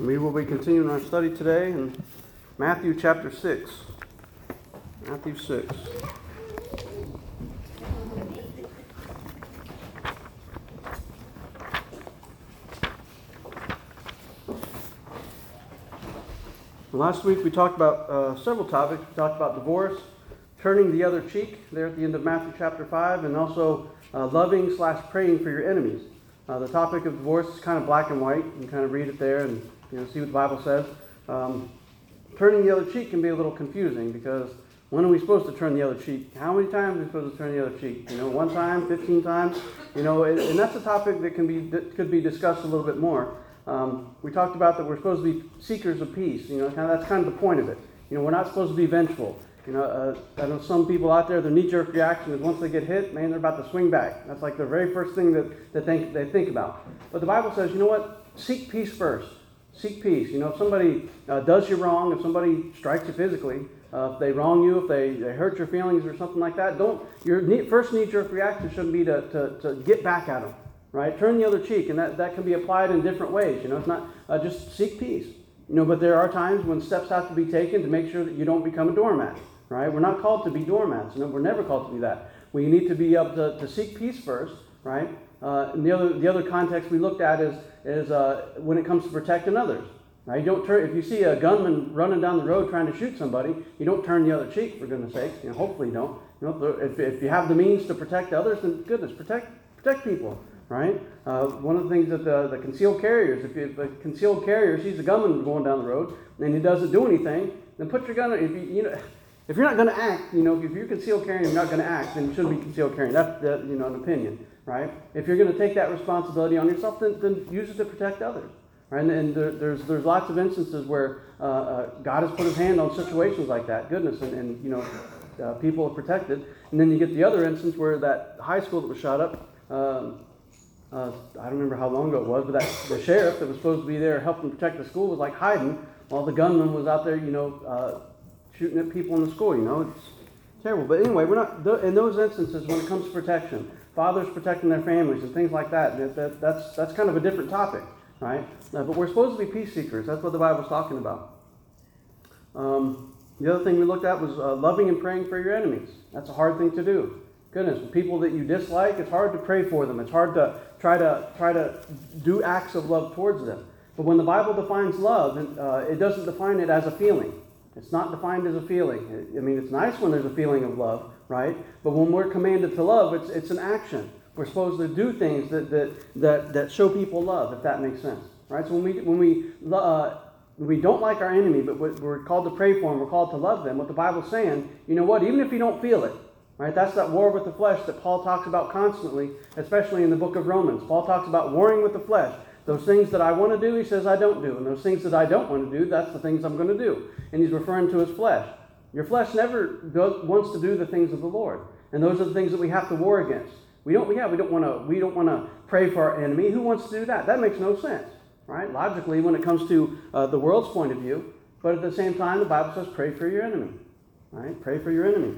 We will be continuing our study today in Matthew chapter 6. Matthew 6. Last week we talked about several topics. We talked about divorce, turning the other cheek there at the end of Matthew chapter 5, and also loving/praying for your enemies. The topic of divorce is kind of black and white. You can kind of read it there and see what the Bible says. Turning the other cheek can be a little confusing because when are we supposed to turn the other cheek? How many times are we supposed to turn the other cheek? 1 time, 15 times? And that's a topic that could be discussed a little bit more. We talked about that we're supposed to be seekers of peace. That's kind of the point of it. We're not supposed to be vengeful. I know some people out there, their knee-jerk reaction is once they get hit, man, they're about to swing back. That's like the very first thing that they think about. But the Bible says, seek peace first. Seek peace. If somebody does you wrong, if somebody strikes you physically, if they wrong you, if they hurt your feelings or something like that, your first knee-jerk reaction shouldn't be to get back at them, right? Turn the other cheek, and that can be applied in different ways. It's not just seek peace. But there are times when steps have to be taken to make sure that you don't become a doormat, right? We're not called to be doormats. We're never called to be that. We need to be able to seek peace first, right? And the other context we looked at is when it comes to protecting others. Now, you don't turn if you see a gunman running down the road trying to shoot somebody, you don't turn the other cheek, for goodness sakes. Hopefully you don't. If you have the means to protect others, then goodness, protect people, right? One of the things that the concealed carriers, if a concealed carrier sees a gunman going down the road and he doesn't do anything, then put your gun. If you're not going to act, if you're concealed carrying, you're not going to act, then you shouldn't be concealed carrying. That's an opinion. Right? If you're going to take that responsibility on yourself, then use it to protect others. Right? And there's lots of instances where God has put His hand on situations like that. Goodness, and people are protected. And then you get the other instance where that high school that was shot up. I don't remember how long ago it was, but the sheriff that was supposed to be there helping protect the school was like hiding while the gunman was out there, shooting at people in the school. It's terrible. But anyway, we're not in those instances when it comes to protection. Fathers protecting their families and things like that. That's kind of a different topic, right? But we're supposed to be peace seekers. That's what the Bible's talking about. The other thing we looked at was loving and praying for your enemies. That's a hard thing to do. Goodness, people that you dislike, it's hard to pray for them. It's hard to try to do acts of love towards them. But when the Bible defines love, it doesn't define it as a feeling. It's not defined as a feeling. It's nice when there's a feeling of love, right? But when we're commanded to love, it's an action. We're supposed to do things that show people love, if that makes sense, right? So when we don't like our enemy, but we're called to pray for them, we're called to love them. What the Bible's saying, even if you don't feel it, right? That's that war with the flesh that Paul talks about constantly, especially in the book of Romans. Paul talks about warring with the flesh. Those things that I want to do, he says I don't do. And those things that I don't want to do, that's the things I'm going to do. And he's referring to his flesh. Your flesh never wants to do the things of the Lord. And those are the things that we have to war against. We don't want to pray for our enemy. Who wants to do that? That makes no sense, right? Logically, when it comes to the world's point of view. But at the same time, the Bible says pray for your enemy, right? Pray for your enemy.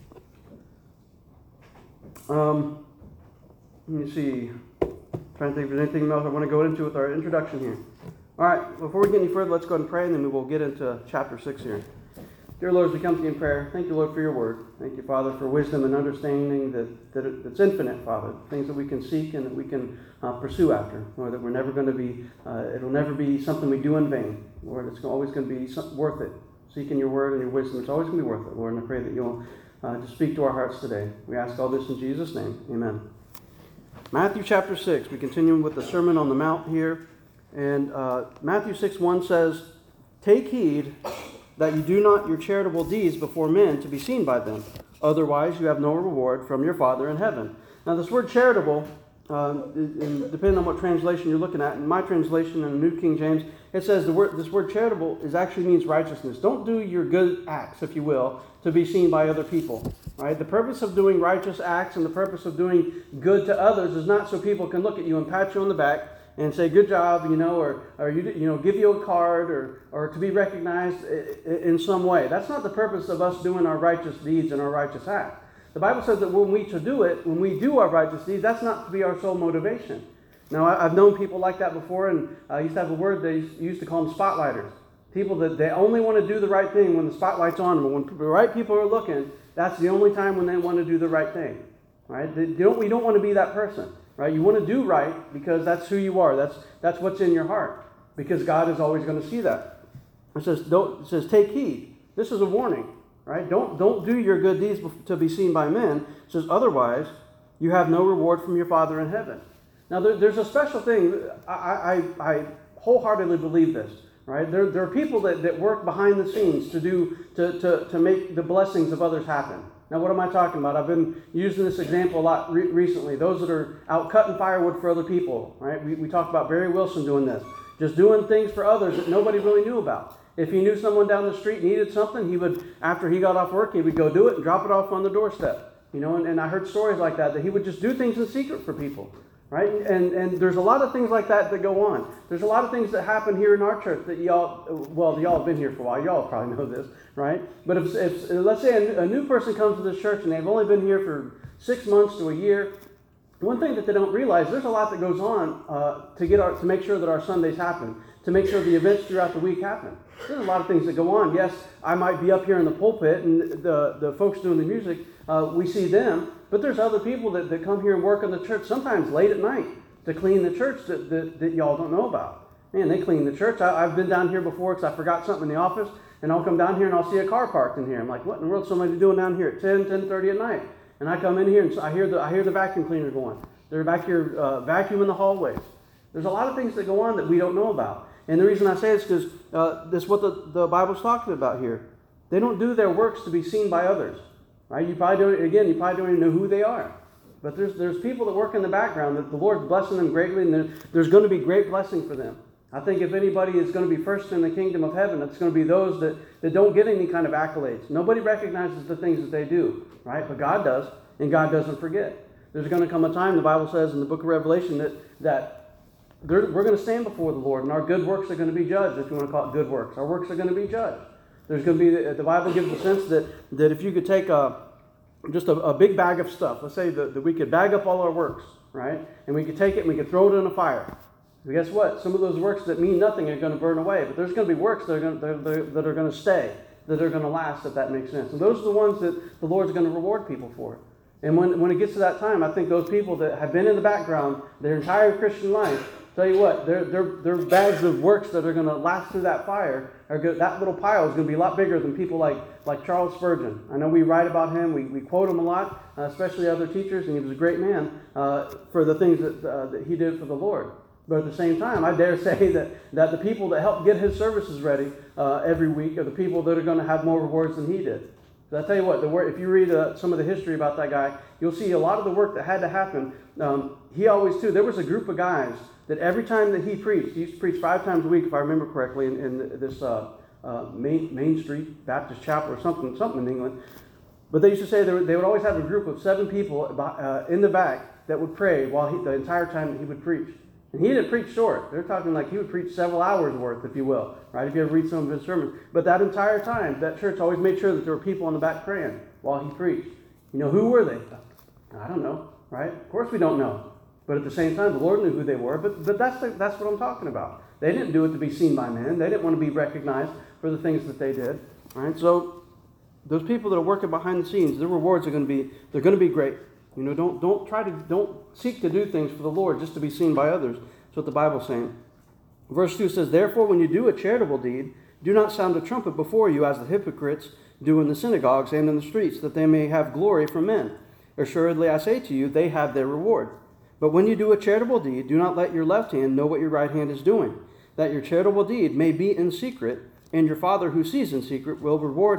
Let me see. Trying to think if there's anything else I want to go into with our introduction here. All right, before we get any further, let's go ahead and pray, and then we will get into chapter 6 here. Dear Lord, as we come to you in prayer, thank you, Lord, for your word. Thank you, Father, for wisdom and understanding that's infinite, Father. Things that we can seek and that we can pursue after. Lord, that we're never going to be, it'll never be something we do in vain. Lord, it's always going to be worth it. Seeking your word and your wisdom, it's always going to be worth it, Lord. And I pray that you'll just speak to our hearts today. We ask all this in Jesus' name. Amen. Matthew chapter 6. We continue with the Sermon on the Mount here. And Matthew 6:1 says, "Take heed that you do not your charitable deeds before men to be seen by them. Otherwise you have no reward from your Father in heaven." Now this word charitable, depending on what translation you're looking at, in my translation in the New King James, it says this word charitable actually means righteousness. Don't do your good acts, if you will, to be seen by other people. Right? The purpose of doing righteous acts and the purpose of doing good to others is not so people can look at you and pat you on the back and say good job, or give you a card or to be recognized in some way. That's not the purpose of us doing our righteous deeds and our righteous acts. The Bible says that when we do our righteous deeds, that's not to be our sole motivation. Now, I've known people like that before, and I used to have a word they used to call them spotlighters. People that they only want to do the right thing when the spotlight's on them. When the right people are looking, that's the only time when they want to do the right thing. Right? We don't want to be that person. Right? You want to do right because that's who you are. That's what's in your heart. Because God is always going to see that. It says, take heed. This is a warning. Right? Don't do your good deeds to be seen by men. It says, otherwise, you have no reward from your Father in heaven. Now, there's a special thing. I wholeheartedly believe this. Right? There are people that work behind the scenes to make the blessings of others happen. Now, what am I talking about? I've been using this example a lot recently. Those that are out cutting firewood for other people. Right? We talked about Barry Wilson doing this. Just doing things for others that nobody really knew about. If he knew someone down the street needed something, he would, after he got off work, he would go do it and drop it off on the doorstep. And I heard stories like that he would just do things in secret for people. Right? And there's a lot of things like that go on. There's a lot of things that happen here in our church that y'all have been here for a while. Y'all probably know this, right? But if let's say a new person comes to this church and they've only been here for 6 months to a year, one thing that they don't realize, there's a lot that goes on to make sure that our Sundays happen, to make sure the events throughout the week happen. There's a lot of things that go on. Yes, I might be up here in the pulpit and the folks doing the music, we see them, but there's other people that come here and work in the church, sometimes late at night, to clean the church that y'all don't know about. Man, they clean the church. I've been down here before because I forgot something in the office, and I'll come down here and I'll see a car parked in here. I'm like, what in the world is somebody doing down here at 10:30 at night? And I come in here and I hear the vacuum cleaner going. They're back here vacuuming the hallways. There's a lot of things that go on that we don't know about. And the reason I say this is because this is what the Bible's talking about here. They don't do their works to be seen by others. Right? You probably don't even know who they are. But there's people that work in the background that the Lord's blessing them greatly, and there's going to be great blessing for them. I think if anybody is going to be first in the kingdom of heaven, it's going to be those that don't get any kind of accolades. Nobody recognizes the things that they do, right? But God does, and God doesn't forget. There's going to come a time, the Bible says in the book of Revelation, that we're going to stand before the Lord, and our good works are going to be judged, if you want to call it good works. Our works are going to be judged. There's going to be, the Bible gives a sense that if you could take just a big bag of stuff, let's say that we could bag up all our works, right? And we could take it and we could throw it in a fire. And guess what? Some of those works that mean nothing are going to burn away, but there's going to be works that are going to stay, that are going to last, if that makes sense. And those are the ones that the Lord's going to reward people for. And when it gets to that time, I think those people that have been in the background their entire Christian life, tell you what, their bags of works that are going to last through that fire, that little pile is going to be a lot bigger than people like Charles Spurgeon. I know we write about him, we quote him a lot, especially other teachers, and he was a great man for the things that he did for the Lord. But at the same time, I dare say that the people that help get his services ready every week are the people that are going to have more rewards than he did. So I tell you what, if you read some of the history about that guy, you'll see a lot of the work that had to happen. He always, too, there was a group of guys that every time that he used to preach 5 times a week, if I remember correctly, in this Main Street Baptist Chapel or something in England. But they used to say they would always have a group of 7 people in the back that would pray the entire time that he would preach. And he didn't preach short. They're talking like he would preach several hours worth, if you will, right? If you ever read some of his sermons. But that entire time, that church always made sure that there were people in the back praying while he preached. Who were they? I don't know, right? Of course we don't know. But at the same time, the Lord knew who they were. But that's what I'm talking about. They didn't do it to be seen by men. They didn't want to be recognized for the things that they did. Right? So those people that are working behind the scenes, their rewards are going to be great. Don't seek to do things for the Lord just to be seen by others. That's what the Bible's saying. Verse 2 says, therefore, when you do a charitable deed, do not sound a trumpet before you as the hypocrites do in the synagogues and in the streets, that they may have glory from men. Assuredly, I say to you, they have their reward. But when you do a charitable deed, do not let your left hand know what your right hand is doing, that your charitable deed may be in secret, and your Father who sees in secret will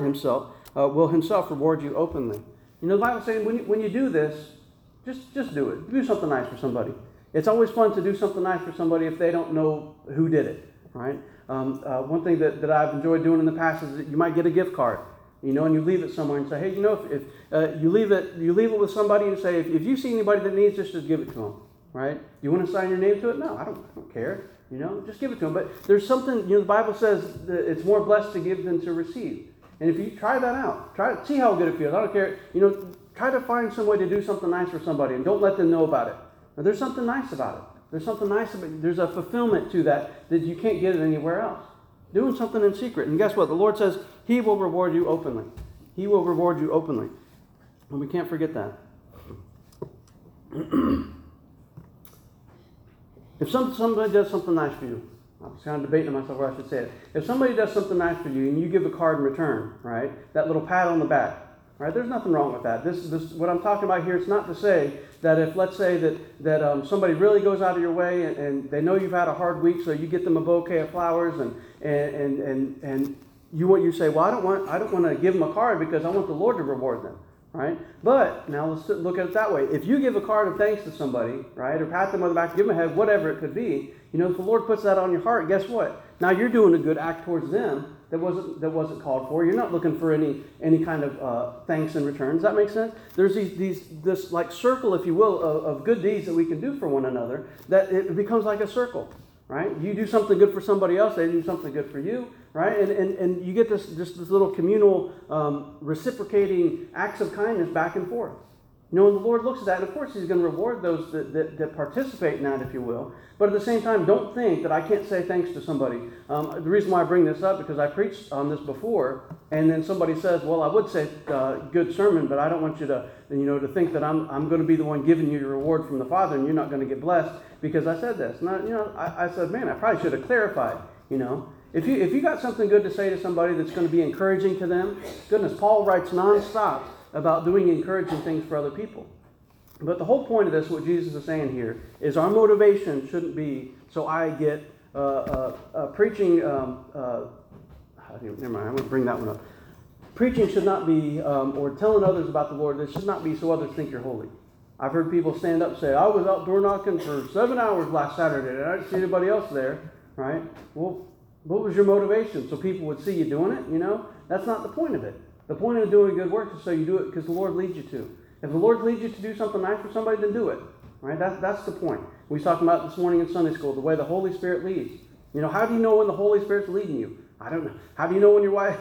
himself reward you openly. The Bible's saying when you do this, just do it. Do something nice for somebody. It's always fun to do something nice for somebody if they don't know who did it, right? One thing that I've enjoyed doing in the past is that you might get a gift card, and you leave it somewhere and say, hey, if you leave it with somebody and say, if you see anybody that needs this, just give it to them, right? You want to sign your name to it? No, I don't care. Just give it to them. But there's something, the Bible says that it's more blessed to give than to receive. And if you try that out, see how good it feels. I don't care. Try to find some way to do something nice for somebody and don't let them know about it. Now, there's something nice about it. There's something nice about it. There's a fulfillment to that you can't get it anywhere else. Doing something in secret. And guess what? The Lord says He will reward you openly. He will reward you openly. And we can't forget that. If somebody does something nice for you, I was kind of debating myself where I should say it. If somebody does something nice for you and you give a card in return, right? That little pat on the back, right? There's nothing wrong with that. This what I'm talking about here. It's not to say that if, let's say that somebody really goes out of your way and they know you've had a hard week, so you get them a bouquet of flowers and you say, well, I don't want to give them a card because I want the Lord to reward them. Right? But now let's look at it that way. If you give a card of thanks to somebody, right, or pat them on the back, give them a head, whatever it could be, if the Lord puts that on your heart, guess what? Now you're doing a good act towards them that wasn't called for. You're not looking for any kind of thanks in return. Does that make sense? There's this like circle, if you will, of good deeds that we can do for one another. That it becomes like a circle. Right? You do something good for somebody else, they do something good for you, right? And you get this little communal reciprocating acts of kindness back and forth. And the Lord looks at that, and of course He's going to reward those that participate in that, if you will. But at the same time, don't think that I can't say thanks to somebody. The reason why I bring this up, because I preached on this before, and then somebody says, well, I would say good sermon, but I don't want you to think that I'm going to be the one giving you your reward from the Father, and you're not going to get blessed because I said this. And I said, man, I probably should have clarified. If you got something good to say to somebody that's going to be encouraging to them, goodness, Paul writes nonstop about doing encouraging things for other people. But the whole point of this, what Jesus is saying here, is our motivation shouldn't be so I get preaching. Never mind, I'm going to bring that one up. Preaching should not be, or telling others about the Lord, this should not be so others think you're holy. I've heard people stand up and say, I was out door knocking for 7 hours last Saturday and I didn't see anybody else there, right? Well, what was your motivation? So people would see you doing it, That's not the point of it. The point of doing good work is so you do it because the Lord leads you to. If the Lord leads you to do something nice for somebody, then do it. Right? That's the point. We talked about this morning in Sunday school, the way the Holy Spirit leads. How do you know when the Holy Spirit's leading you? I don't know. How do you know when your wife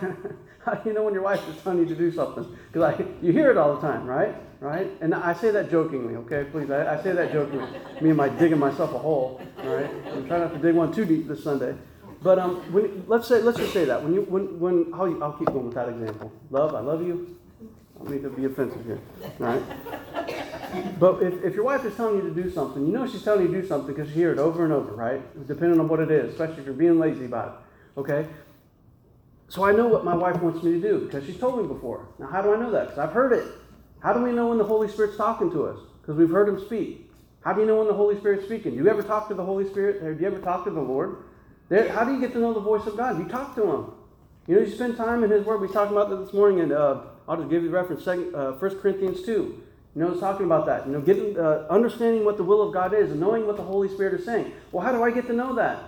is telling you to do something? Because you hear it all the time, right? Right? And I say that jokingly, okay? Please, I say that jokingly. Me and my digging myself a hole, all right? I'm trying not to dig one too deep this Sunday. But let's just say that when I'll keep going with that example. Love, I love you. I don't mean to be offensive here, right? But if your wife is telling you to do something, she's telling you to do something because you hear it over and over, right? Depending on what it is, especially if you're being lazy about it, okay? So I know what my wife wants me to do because she's told me before. Now, how do I know that? Because I've heard it. How do we know when the Holy Spirit's talking to us? Because we've heard Him speak. How do you know when the Holy Spirit's speaking? Do you ever talk to the Holy Spirit? Or do you ever talk to the Lord? How do you get to know the voice of God? You talk to Him. You spend time in His Word. We talked about that this morning, and I'll just give you the reference, 1 Corinthians 2. It's talking about that. Getting understanding what the will of God is and knowing what the Holy Spirit is saying. Well, how do I get to know that?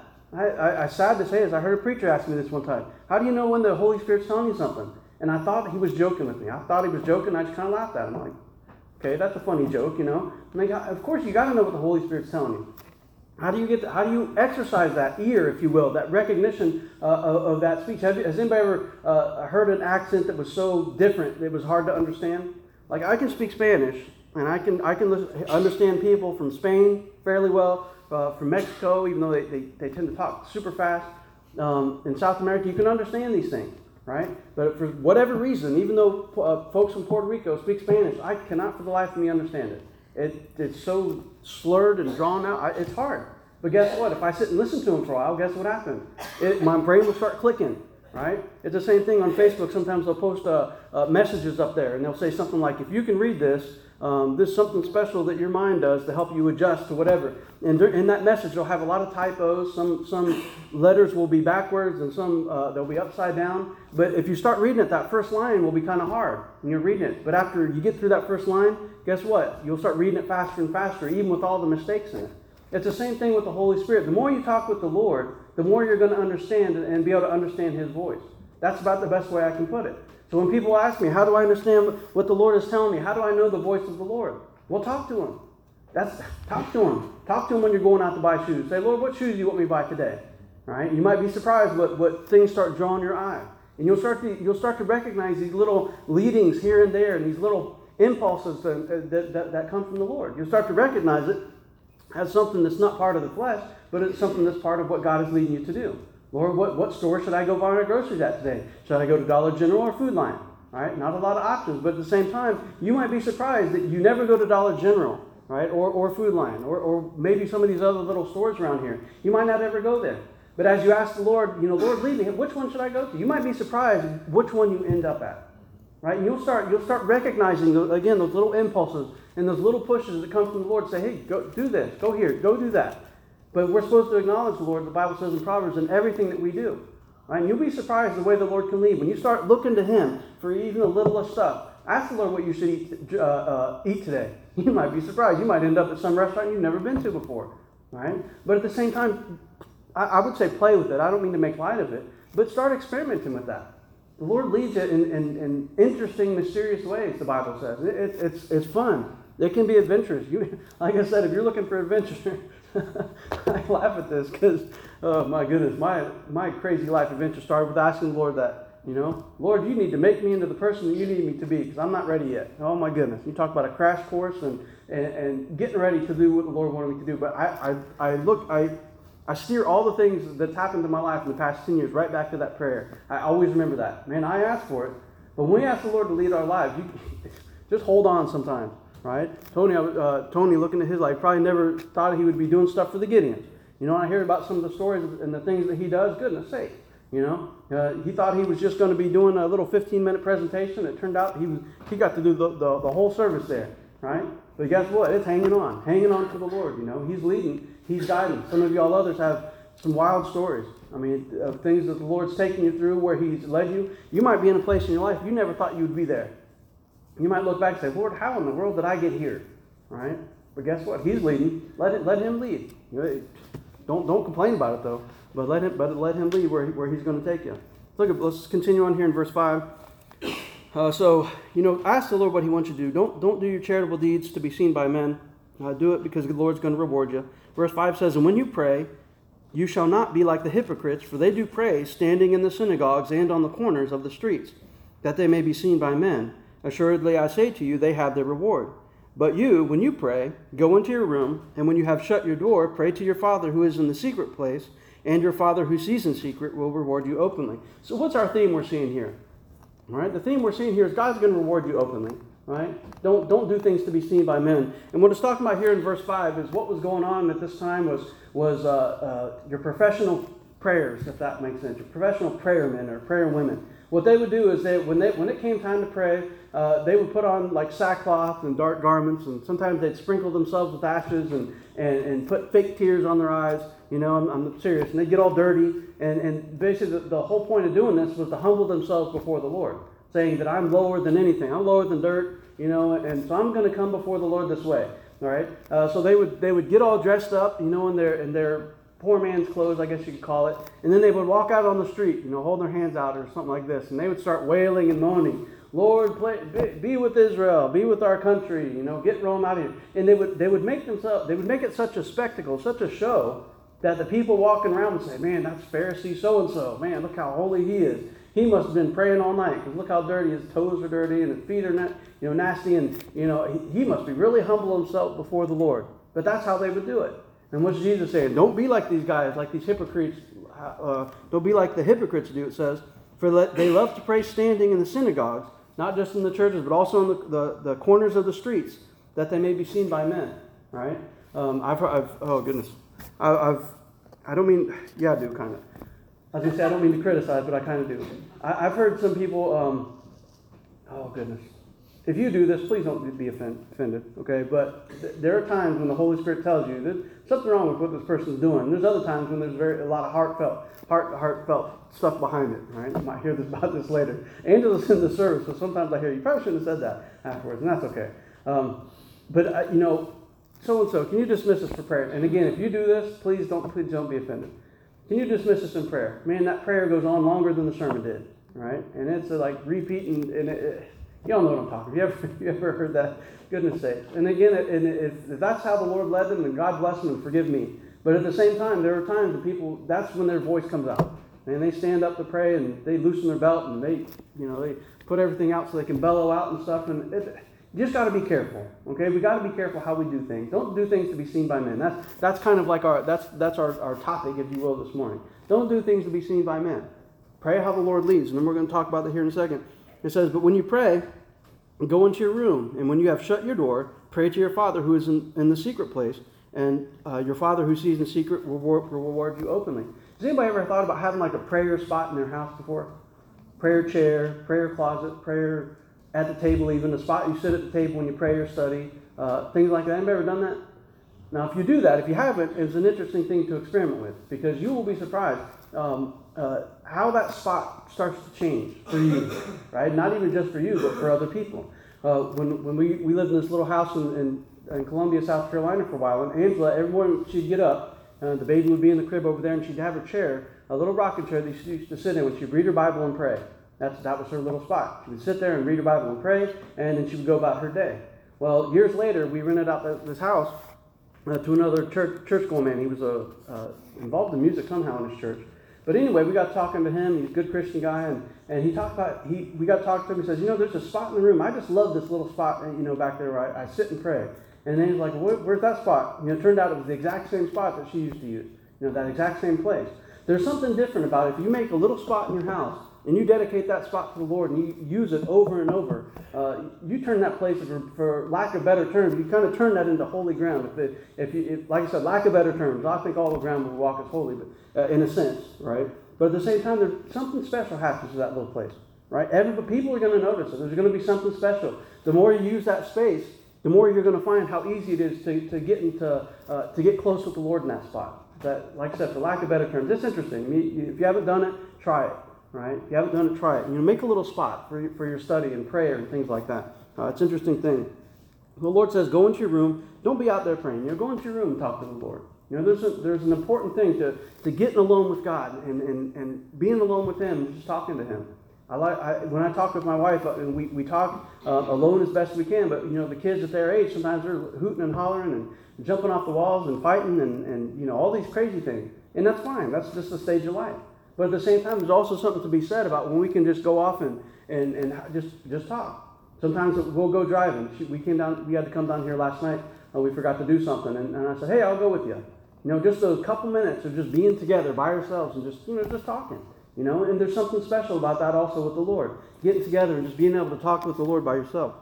I sad to say this. I heard a preacher ask me this one time. How do you know when the Holy Spirit's telling you something? And I thought he was joking with me. I thought he was joking. I just kind of laughed at him. I'm like, okay, that's a funny joke, And of course, you got to know what the Holy Spirit's telling you. How do you exercise that ear, if you will, that recognition of that speech? Has anybody ever heard an accent that was so different that it was hard to understand? Like, I can speak Spanish, and I can understand people from Spain fairly well, from Mexico, even though they tend to talk super fast. In South America, you can understand these things, right? But for whatever reason, even though folks from Puerto Rico speak Spanish, I cannot for the life of me understand it. It's so slurred and drawn out. It's hard. But guess what? If I sit and listen to them for a while, guess what happens? My brain will start clicking, right? It's the same thing on Facebook. Sometimes they'll post messages up there, and they'll say something like, if you can read this, this is something special that your mind does to help you adjust to whatever. And in that message, they'll have a lot of typos. Some letters will be backwards, and some they'll be upside down. But if you start reading it, that first line will be kind of hard when you're reading it. But after you get through that first line, guess what? You'll start reading it faster and faster, even with all the mistakes in it. It's the same thing with the Holy Spirit. The more you talk with the Lord, the more you're going to understand and be able to understand His voice. That's about the best way I can put it. So when people ask me, how do I understand what the Lord is telling me? How do I know the voice of the Lord? Well, talk to Him. Talk to Him. Talk to Him when you're going out to buy shoes. Say, Lord, what shoes do you want me to buy today? Right? You might be surprised what things start drawing your eye. And you'll start to recognize these little leadings here and there and these little impulses that come from the Lord. You'll start to recognize it. as something that's not part of the flesh, but it's something that's part of what God is leading you to do. Lord, what store should I go buy my groceries at today? Should I go to Dollar General or Food Lion? Right? Not a lot of options, but at the same time, you might be surprised that you never go to Dollar General, right? Or Food Lion, or maybe some of these other little stores around here. You might not ever go there. But as you ask the Lord, Lord, lead me. Which one should I go to? You might be surprised which one you end up at, right? And you'll start recognizing those little impulses and those little pushes that come from the Lord. Say, hey, go do this, go here, go do that. But we're supposed to acknowledge the Lord. The Bible says in Proverbs in everything that we do. Right? And you'll be surprised the way the Lord can lead. When you start looking to Him for even a little of stuff, ask the Lord what you should eat today. You might be surprised. You might end up at some restaurant you've never been to before. Right? But at the same time, I would say play with it. I don't mean to make light of it. But start experimenting with that. The Lord leads it in interesting, mysterious ways, the Bible says. It's fun. It can be adventurous. Like I said, if you're looking for adventure, I laugh at this because, oh my goodness, my crazy life adventure started with asking the Lord that, Lord, you need to make me into the person that you need me to be because I'm not ready yet. Oh my goodness. You talk about a crash course and getting ready to do what the Lord wanted me to do. But I steer all the things that's happened in my life in the past 10 years right back to that prayer. I always remember that. Man, I asked for it. But when we ask the Lord to lead our lives, just hold on sometimes. Right? Tony, looking at his life, probably never thought he would be doing stuff for the Gideons. I hear about some of the stories and the things that he does. Goodness sake, he thought he was just going to be doing a little 15-minute presentation. It turned out he got to do the whole service there, right? But guess what? It's hanging on to the Lord. He's leading, He's guiding. Some of y'all others have some wild stories. I mean, of things that the Lord's taken you through, where He's led you. You might be in a place in your life you never thought you would be there. You might look back and say, Lord, how in the world did I get here? Right? But guess what? He's leading. Let Him lead. Don't complain about it though. But let Him lead where He's going to take you. Let's continue on here in verse 5. So ask the Lord what He wants you to do. Don't do your charitable deeds to be seen by men. Do it because the Lord's going to reward you. Verse 5 says, and when you pray, you shall not be like the hypocrites, for they do pray standing in the synagogues and on the corners of the streets, that they may be seen by men. Assuredly, I say to you, they have their reward. But you, when you pray, go into your room, and when you have shut your door, pray to your Father who is in the secret place, and your Father who sees in secret will reward you openly. So what's our theme we're seeing here? All right, the theme we're seeing here is God's going to reward you openly. Right? Don't do things to be seen by men. And what it's talking about here in verse 5 is what was going on at this time was your professional prayers, if that makes sense. Your professional prayer men or prayer women. What they would do is when it came time to pray, they would put on like sackcloth and dark garments, and sometimes they'd sprinkle themselves with ashes and put fake tears on their eyes. I'm serious. And they'd get all dirty. And basically the whole point of doing this was to humble themselves before the Lord, saying that I'm lower than anything. I'm lower than dirt, and so I'm going to come before the Lord this way. All right. So they would get all dressed up, in their poor man's clothes, I guess you could call it. And then they would walk out on the street, holding their hands out or something like this. And they would start wailing and moaning, Lord, be with Israel, be with our country, get Rome out of here. And they would make it such a spectacle, such a show, that the people walking around would say, man, that's Pharisee so-and-so. Man, look how holy he is. He must have been praying all night, because look how dirty his toes are dirty and his feet are nasty. And, he must be really humble himself before the Lord. But that's how they would do it. And what's Jesus saying? Don't be like these guys, like these hypocrites. Don't be like the hypocrites do, it says. For they love to pray standing in the synagogues, not just in the churches, but also in the corners of the streets, that they may be seen by men. Right? Oh goodness. I don't mean, yeah, I do kind of. I was going to say I don't mean to criticize, but I kind of do. I've heard some people, oh goodness. If you do this, please don't be offended, okay? But there are times when the Holy Spirit tells you there's something wrong with what this person's doing. There's other times when there's a lot of heartfelt stuff behind it, right? You might hear about this later. Angela's in the service, so sometimes I hear, you probably shouldn't have said that afterwards, and that's okay. But so-and-so, can you dismiss us for prayer? And again, if you do this, please don't be offended. Can you dismiss us in prayer? Man, that prayer goes on longer than the sermon did, right? And it's like repeating, and y'all know what I'm talking about. You ever heard that? Goodness sakes. And again, if that's how the Lord led them, then God bless them and forgive me. But at the same time, there are times when people, that's when their voice comes out. And they stand up to pray and they loosen their belt and they put everything out so they can bellow out and stuff. And You just got to be careful, okay? We got to be careful how we do things. Don't do things to be seen by men. That's kind of like our topic, if you will, this morning. Don't do things to be seen by men. Pray how the Lord leads, and then we're going to talk about that here in a second. It says, but when you pray, go into your room, and when you have shut your door, pray to your Father who is in the secret place, and your Father who sees in secret will reward you openly. Has anybody ever thought about having like a prayer spot in their house before? Prayer chair, prayer closet, prayer at the table, even the spot you sit at the table when you pray or study, things like that. Anybody ever done that? Now, if you do that, if you haven't, it's an interesting thing to experiment with, because you will be surprised how that spot starts to change for you, right? Not even just for you, but for other people. When we lived in this little house in Columbia, South Carolina for a while, and Angela, every morning she'd get up, the baby would be in the crib over there, and she'd have her chair, a little rocking chair that she used to sit in when she'd read her Bible and pray. That was her little spot. She would sit there and read her Bible and pray, and then she would go about her day. Well, years later, we rented out this house to another church-going man. He was involved in music somehow in his church. But anyway, we got talking to him. He's a good Christian guy, and he talked about, we got talking to him. He says, there's a spot in the room. I just love this little spot, back there where I sit and pray. And then he's like, where's that spot? It turned out it was the exact same spot that she used to use. That exact same place. There's something different about it. If you make a little spot in your house, and you dedicate that spot to the Lord, and you use it over and over, you turn that place, for lack of better terms, you kind of turn that into holy ground. If like I said, lack of better terms, I think all the ground will walk as holy, but in a sense, right? But at the same time, there's something special happens to that little place, right? People are going to notice it. There's going to be something special. The more you use that space, the more you're going to find how easy it is to get close with the Lord in that spot. That, like I said, for lack of better terms, it's interesting. If you haven't done it, try it. Right? If you haven't done it, try it. Make a little spot for your study and prayer and things like that. It's an interesting thing. The Lord says, go into your room. Don't be out there praying. Go into your room and talk to the Lord. There's an important thing to getting alone with God and being alone with Him and just talking to Him. When I talk with my wife, and we talk alone as best we can, but the kids at their age, sometimes they're hooting and hollering and jumping off the walls and fighting and all these crazy things. And that's fine. That's just the stage of life. But at the same time, there's also something to be said about when we can just go off and just talk. Sometimes we'll go driving. We had to come down here last night. We forgot to do something, and I said, hey, I'll go with you. Just those couple minutes of just being together by ourselves and just talking. And there's something special about that also with the Lord. Getting together and just being able to talk with the Lord by yourself.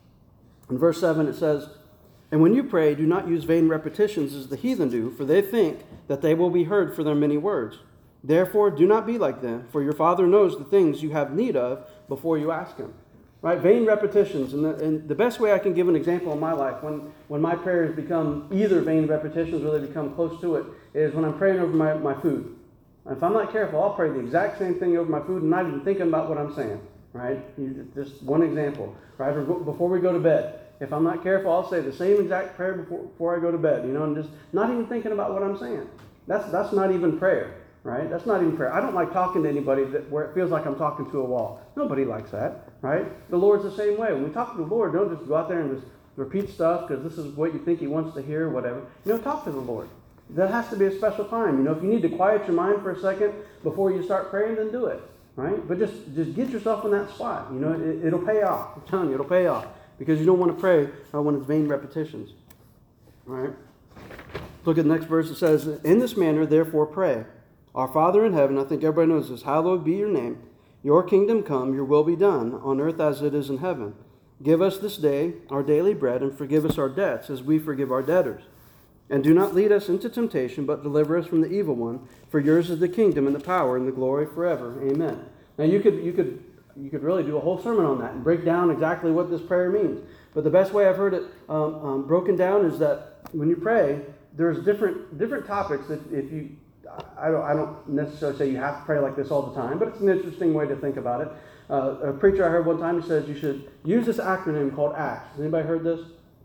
In verse 7 it says, and when you pray, do not use vain repetitions as the heathen do, for they think that they will be heard for their many words. Therefore, do not be like them, for your Father knows the things you have need of before you ask Him. Right? Vain repetitions. And the best way I can give an example in my life, when my prayers become either vain repetitions or they become close to it, is when I'm praying over my food. If I'm not careful, I'll pray the exact same thing over my food and not even thinking about what I'm saying. Right? Just one example. Right? Or before we go to bed. If I'm not careful, I'll say the same exact prayer before I go to bed. And just not even thinking about what I'm saying. That's not even prayer. Right? That's not even prayer. I don't like talking to anybody where it feels like I'm talking to a wall. Nobody likes that, right? The Lord's the same way. When we talk to the Lord, don't just go out there and just repeat stuff because this is what you think He wants to hear or whatever. Talk to the Lord. That has to be a special time. If you need to quiet your mind for a second before you start praying, then do it, right? But just get yourself in that spot. It'll pay off. I'm telling you, it'll pay off because you don't want to pray when it's vain repetitions, all right? Look at the next verse. It says, in this manner, therefore, pray. Our Father in heaven, I think everybody knows this, hallowed be your name. Your kingdom come, your will be done, on earth as it is in heaven. Give us this day our daily bread, and forgive us our debts, as we forgive our debtors. And do not lead us into temptation, but deliver us from the evil one. For yours is the kingdom, and the power, and the glory forever. Amen. Now you could really do a whole sermon on that and break down exactly what this prayer means. But the best way I've heard it broken down is that when you pray, there's different topics that if you... I don't necessarily say you have to pray like this all the time, but it's an interesting way to think about it. A preacher I heard one time, he says you should use this acronym called ACTS. Has anybody heard this?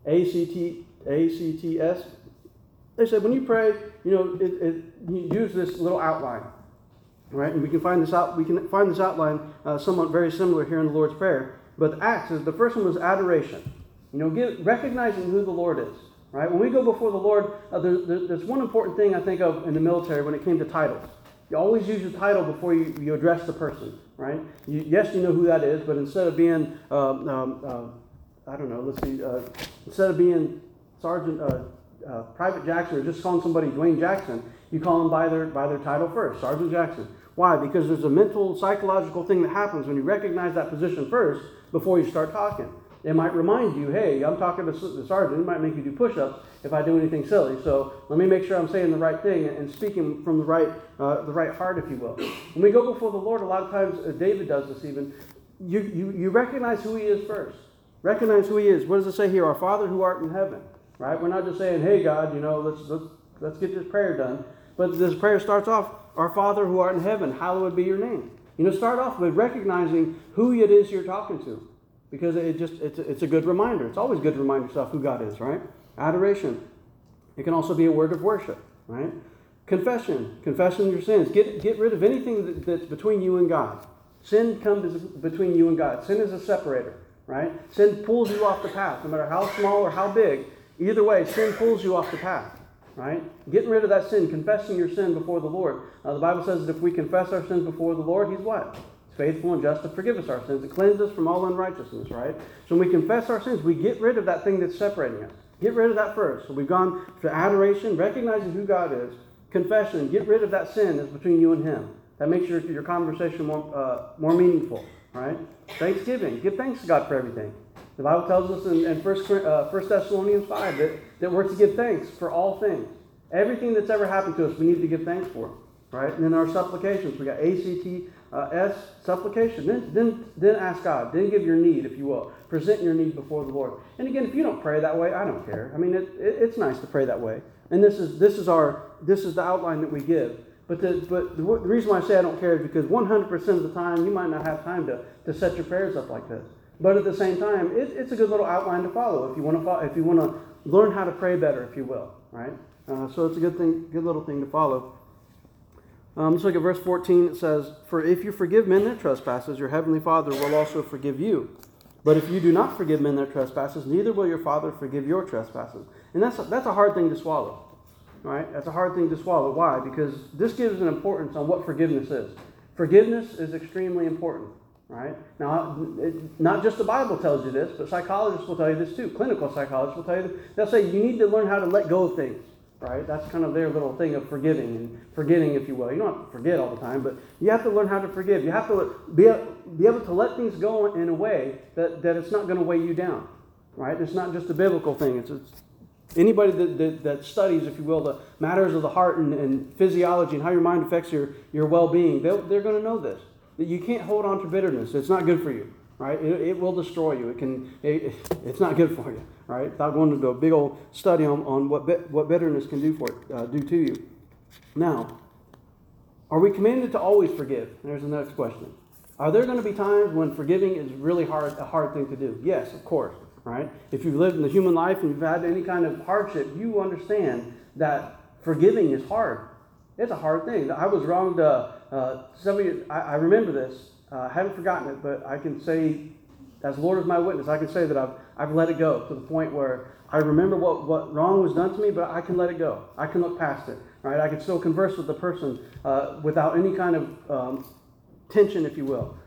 ACTS. They said when you pray, you use this little outline, right? And we can find this outline somewhat very similar here in the Lord's Prayer. But the ACTS is the first one was adoration. Recognizing who the Lord is. Right? When we go before the Lord, there's one important thing I think of in the military when it came to titles. You always use your title before you address the person. Right? Yes, you know who that is, but instead of being I don't know, let's see, instead of being Sergeant Private Jackson or just calling somebody Dwayne Jackson, you call them by their title first, Sergeant Jackson. Why? Because there's a mental, psychological thing that happens when you recognize that position first before you start talking. It might remind you, hey, I'm talking to the sergeant. It might make you do push-ups if I do anything silly. So let me make sure I'm saying the right thing and speaking from the right heart, if you will. When we go before the Lord, a lot of times, David does this even, you recognize who he is first. Recognize who he is. What does it say here? Our Father who art in heaven. Right? We're not just saying, hey, God, let's get this prayer done. But this prayer starts off, our Father who art in heaven, hallowed be your name. Start off with recognizing who it is you're talking to. Because it's a good reminder. It's always good to remind yourself who God is, right? Adoration. It can also be a word of worship, right? Confession of your sins. Get rid of anything that's between you and God. Sin comes between you and God. Sin is a separator, right? Sin pulls you off the path, no matter how small or how big. Either way, sin pulls you off the path, right? Getting rid of that sin, confessing your sin before the Lord. The Bible says that if we confess our sins before the Lord, He's what? Faithful and just to forgive us our sins and cleanse us from all unrighteousness, right? So when we confess our sins, we get rid of that thing that's separating us. Get rid of that first. So we've gone to adoration, recognizing who God is, confession, get rid of that sin that's between you and Him. That makes your conversation more meaningful, right? Thanksgiving, give thanks to God for everything. The Bible tells us in 1 Thessalonians 5 that we're to give thanks for all things. Everything that's ever happened to us, we need to give thanks for, right? And then our supplications, we got ACTS, supplication. Then ask God. Then give your need, if you will. Present your need before the Lord. And again, if you don't pray that way, I don't care. I mean, it's nice to pray that way. And this is the outline that we give. But the reason why I say I don't care is because 100% of the time you might not have time to set your prayers up like this. But at the same time, it's a good little outline to follow if you want to learn how to pray better, if you will, right? So it's a good little thing to follow. Let's look at verse 14. It says, "For if you forgive men their trespasses, your heavenly Father will also forgive you. But if you do not forgive men their trespasses, neither will your Father forgive your trespasses." And that's a hard thing to swallow, right? That's a hard thing to swallow. Why? Because this gives an importance on what forgiveness is. Forgiveness is extremely important, right? Now, not just the Bible tells you this, but psychologists will tell you this too. Clinical psychologists will tell you this. They'll say you need to learn how to let go of things. Right? That's kind of their little thing of forgiving and forgetting, if you will. You don't have to forget all the time, but you have to learn how to forgive. You have to be able to let things go in a way that it's not going to weigh you down. Right? It's not just a biblical thing. It's anybody that studies, if you will, the matters of the heart and physiology and how your mind affects your well-being, they're going to know this. That you can't hold on to bitterness. It's not good for you. Right? It will destroy you. It's not good for you. Right? Without going into a big old study on what bitterness can do to you. Now, are we commanded to always forgive? There's the next question. Are there going to be times when forgiving is really a hard thing to do? Yes, of course. Right? If you've lived in the human life and you've had any kind of hardship, you understand that forgiving is hard. It's a hard thing. I was wronged. I remember this. I haven't forgotten it, but I can say, as the Lord is my witness, I can say that I've let it go to the point where I remember what wrong was done to me, but I can let it go. I can look past it. Right? I can still converse with the person without any kind of tension, if you will,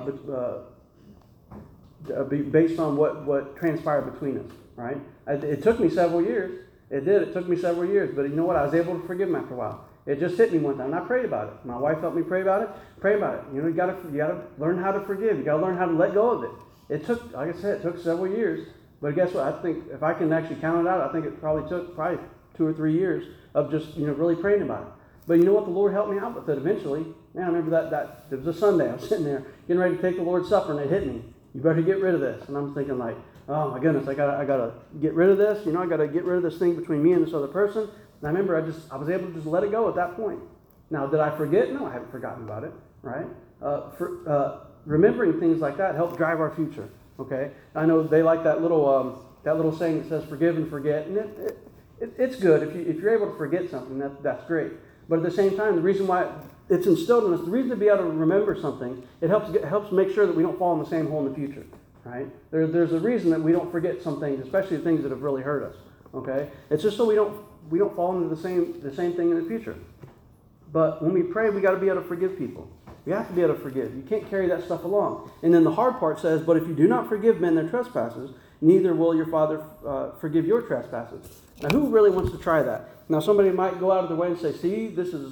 based on what transpired between us. Right? It took me several years. It did. It took me several years, but you know what? I was able to forgive him after a while. It just hit me one time, and I prayed about it. My wife helped me pray about it. Pray about it. You got to learn how to forgive. You got to learn how to let go of it. It took, like I said, several years. But guess what? I think if I can actually count it out, I think it probably took 2 or 3 years of just really praying about it. But you know what? The Lord helped me out with it eventually. Man, I remember that it was a Sunday. I was sitting there getting ready to take the Lord's Supper, and it hit me. You better get rid of this. And I'm thinking like, oh my goodness, I gotta get rid of this. I gotta get rid of this thing between me and this other person. And I remember I was able to just let it go at that point. Now, did I forget? No, I haven't forgotten about it, right? Remembering things like that helps drive our future, okay? I know they like that little saying that says forgive and forget, and it's good. If you're able to forget something, that's great. But at the same time, the reason why it's instilled in us, the reason to be able to remember something, it helps make sure that we don't fall in the same hole in the future, right? There's a reason that we don't forget some things, especially the things that have really hurt us, okay? It's just so we don't fall into the same thing in the future. But when we pray, we got to be able to forgive people. We have to be able to forgive. You can't carry that stuff along. And then the hard part says, but if you do not forgive men their trespasses, neither will your Father forgive your trespasses. Now, who really wants to try that? Now, somebody might go out of their way and say, see, this is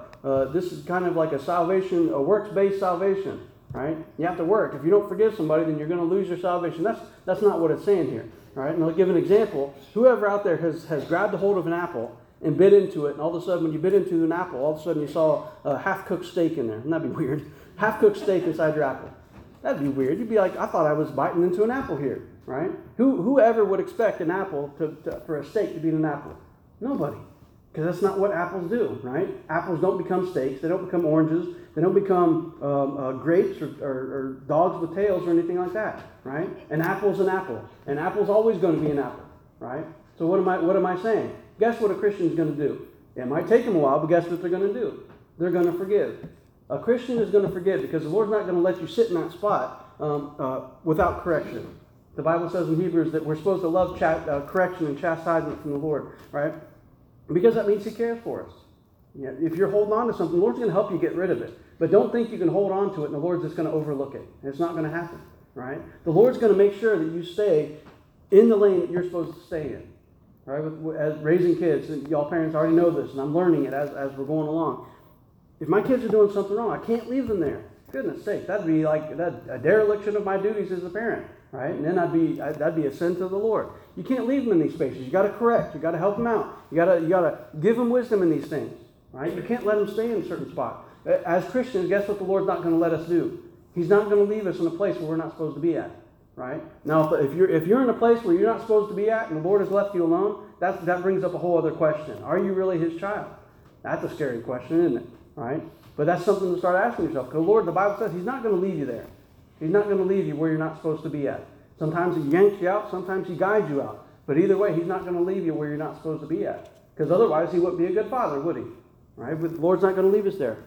kind of like a salvation, a works-based salvation, right? You have to work. If you don't forgive somebody, then you're going to lose your salvation. That's not what it's saying here, right? And I'll give an example. Whoever out there has grabbed a hold of an apple and bit into it, and all of a sudden, when you bit into an apple, all of a sudden you saw a half-cooked steak in there. Wouldn't that be weird? Half-cooked steak inside your apple. That'd be weird. You'd be like, I thought I was biting into an apple here, right? Whoever would expect an apple for a steak to be an apple? Nobody. Because that's not what apples do, right? Apples don't become steaks. They don't become oranges. They don't become grapes or dogs with tails or anything like that, right? An apple's an apple. An apple's always going to be an apple, right? So what am I saying? Guess what a Christian's going to do? It might take them a while, but guess what they're going to do? They're going to forgive. A Christian is going to forgive because the Lord's not going to let you sit in that spot without correction. The Bible says in Hebrews that we're supposed to love correction and chastisement from the Lord, right? Because that means He cares for us. Yeah, if you're holding on to something, the Lord's going to help you get rid of it. But don't think you can hold on to it and the Lord's just going to overlook it. It's not going to happen, right? The Lord's going to make sure that you stay in the lane that you're supposed to stay in, right? As raising kids, and y'all parents already know this, and I'm learning it as we're going along. If my kids are doing something wrong, I can't leave them there. Goodness sake, that'd be like a dereliction of my duties as a parent, right? And then that'd be a sin to the Lord. You can't leave them in these spaces. You got to correct. You got to help them out. You got to give them wisdom in these things, right? You can't let them stay in a certain spot. As Christians, guess what the Lord's not going to let us do? He's not going to leave us in a place where we're not supposed to be at, right? Now, if you're in a place where you're not supposed to be at, and the Lord has left you alone, that brings up a whole other question. Are you really His child? That's a scary question, isn't it? Right? But that's something to start asking yourself. Because the Lord, the Bible says, He's not going to leave you there. He's not going to leave you where you're not supposed to be at. Sometimes He yanks you out. Sometimes He guides you out. But either way, He's not going to leave you where you're not supposed to be at. Because otherwise, He wouldn't be a good father, would He? Right? But the Lord's not going to leave us there.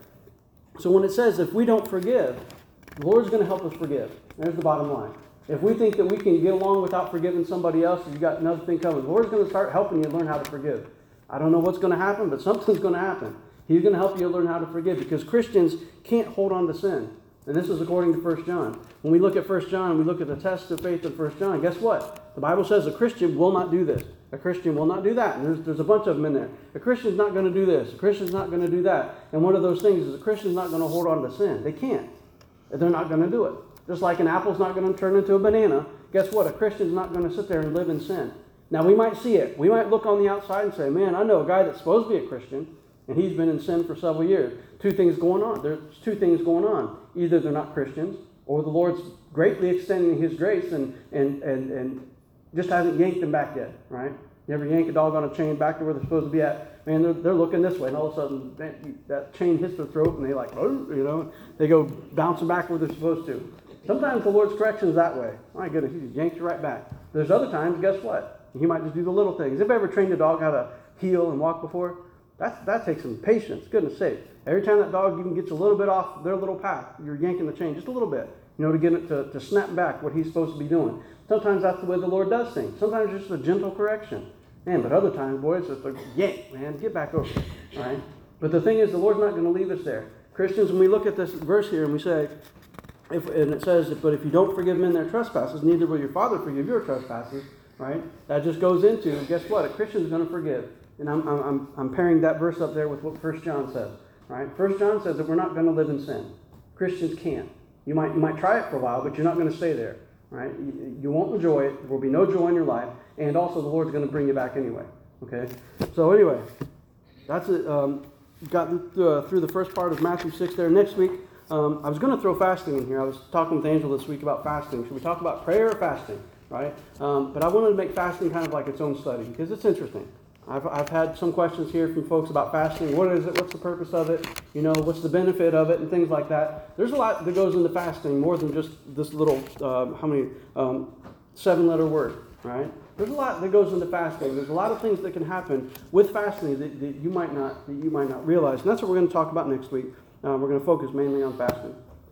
So when it says, if we don't forgive, the Lord's going to help us forgive. There's the bottom line. If we think that we can get along without forgiving somebody else, you've got another thing coming. The Lord's going to start helping you learn how to forgive. I don't know what's going to happen, but something's going to happen. He's going to help you learn how to forgive because Christians can't hold on to sin. And this is according to 1 John. When we look at 1 John, we look at the test of faith of 1 John, guess what? The Bible says a Christian will not do this. A Christian will not do that. And there's a bunch of them in there. A Christian's not going to do this. A Christian's not going to do that. And one of those things is a Christian's not going to hold on to sin. They can't. They're not going to do it. Just like an apple's not going to turn into a banana, guess what? A Christian's not going to sit there and live in sin. Now, we might see it. We might look on the outside and say, man, I know a guy that's supposed to be a Christian, and he's been in sin for several years. Two things going on. There's two things going on. Either they're not Christians, or the Lord's greatly extending His grace and just hasn't yanked them back yet, right? You ever yank a dog on a chain back to where they're supposed to be at? Man, they're looking this way, and all of a sudden that chain hits their throat, and they they go bouncing back where they're supposed to. Sometimes the Lord's correction is that way. My goodness, He just yanks you right back. There's other times, guess what? He might just do the little things. Have you ever trained a dog how to heel and walk before? That takes some patience, goodness sake. Every time that dog even gets a little bit off their little path, you're yanking the chain just a little bit, to get it to snap back what he's supposed to be doing. Sometimes that's the way the Lord does things. Sometimes it's just a gentle correction. Man, but other times, boy, it's just a yank, man, get back over it, all right? But the thing is, the Lord's not going to leave us there. Christians, when we look at this verse here and we say, and it says, but if you don't forgive men their trespasses, neither will your Father forgive your trespasses, right? That just goes into, guess what? A Christian is going to forgive. And I'm pairing that verse up there with what 1 John says, right? 1 John says that we're not going to live in sin. Christians can't. You might try it for a while, but you're not going to stay there, right? You won't enjoy it. There will be no joy in your life. And also the Lord's going to bring you back anyway, okay? So anyway, that's it. Got through the first part of Matthew 6 there. Next week, I was going to throw fasting in here. I was talking with Angel this week about fasting. Should we talk about prayer or fasting, right? But I wanted to make fasting kind of like its own study because it's interesting. I've had some questions here from folks about fasting. What is it? What's the purpose of it? What's the benefit of it and things like that. There's a lot that goes into fasting more than just this little, 7-letter word, right? There's a lot that goes into fasting. There's a lot of things that can happen with fasting that you might not realize. And that's what we're going to talk about next week. We're going to focus mainly on fasting.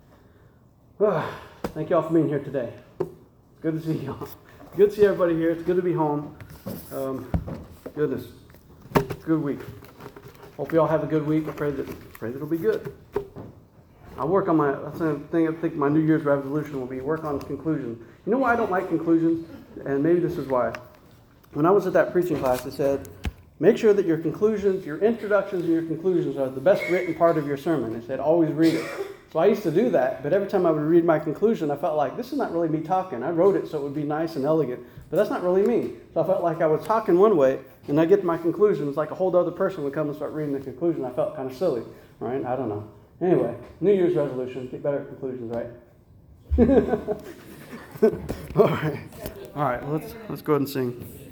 Thank you all for being here today. Good to see you all. Good to see everybody here. It's good to be home. Goodness, good week. Hope you all have a good week. I pray that it'll be good. I'll work on that's the thing. I think my New Year's resolution will be work on conclusions. You know why I don't like conclusions? and maybe this is why. When I was at that preaching class, it said, make sure that your conclusions, your introductions and your conclusions are the best written part of your sermon. It said, always read it. So I used to do that, but every time I would read my conclusion, I felt like, this is not really me talking. I wrote it so it would be nice and elegant, but that's not really me. So I felt like I was talking one way, and I get to my conclusion, it's like a whole other person would come and start reading the conclusion. I felt kind of silly, right? I don't know. Anyway, New Year's resolution, get better conclusions, right? All right. Let's go ahead and sing.